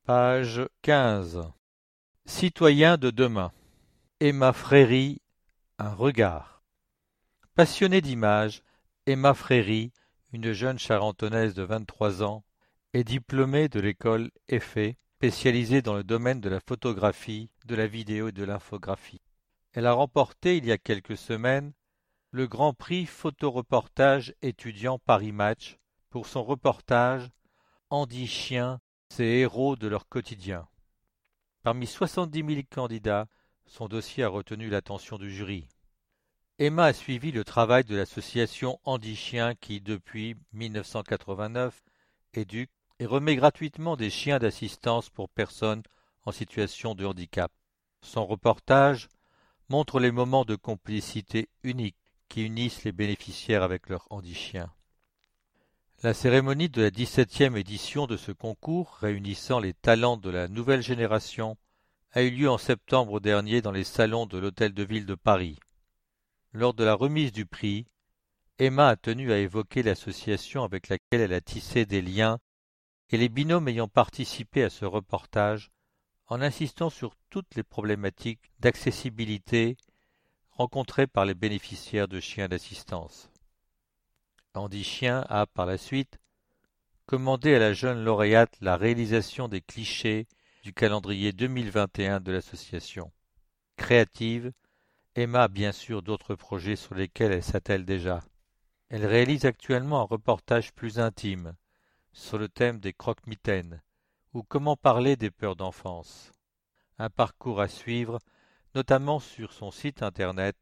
Page 15. Citoyens de demain. Emma Fréry, un regard. Passionnée d'images, Emma Fréry, une jeune charentonnaise de 23 ans, est diplômée de l'école Effet, spécialisée dans le domaine de la photographie, de la vidéo et de l'infographie. Elle a remporté il y a quelques semaines le Grand Prix photoreportage étudiant Paris Match pour son reportage Andy Chien, ces héros de leur quotidien. Parmi 70 000 candidats, son dossier a retenu l'attention du jury. Emma a suivi le travail de l'association Andy Chien qui, depuis 1989, éduque et remet gratuitement des chiens d'assistance pour personnes en situation de handicap. Son reportage montre les moments de complicité uniques qui unissent les bénéficiaires avec leur handi-chien. La cérémonie de la 17e édition de ce concours, réunissant les talents de la nouvelle génération, a eu lieu en septembre dernier dans les salons de l'Hôtel de Ville de Paris. Lors de la remise du prix, Emma a tenu à évoquer l'association avec laquelle elle a tissé des liens et les binômes ayant participé à ce reportage, en insistant sur toutes les problématiques d'accessibilité rencontrées par les bénéficiaires de chiens d'assistance. Andy Chien a, par la suite, commandé à la jeune lauréate la réalisation des clichés du calendrier 2021 de l'association. Créative, Emma a bien sûr d'autres projets sur lesquels elle s'attelle déjà. Elle réalise actuellement un reportage plus intime sur le thème des croque-mitaines ou comment parler des peurs d'enfance. Un parcours à suivre, notamment sur son site internet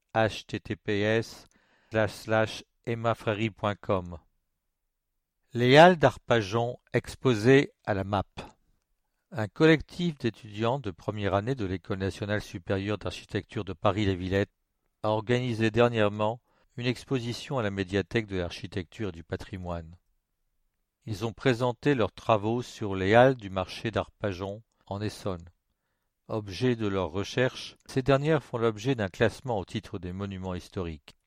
https://emmafrery.com. Les Halles d'Arpajon exposées à la MAP. Un collectif d'étudiants de première année de l'École nationale supérieure d'architecture de Paris-les-Villettes a organisé dernièrement une exposition à la médiathèque de l'architecture et du patrimoine. Ils ont présenté leurs travaux sur les halles du marché d'Arpajon en Essonne. Objet de leurs recherches, ces dernières font l'objet d'un classement au titre des monuments historiques.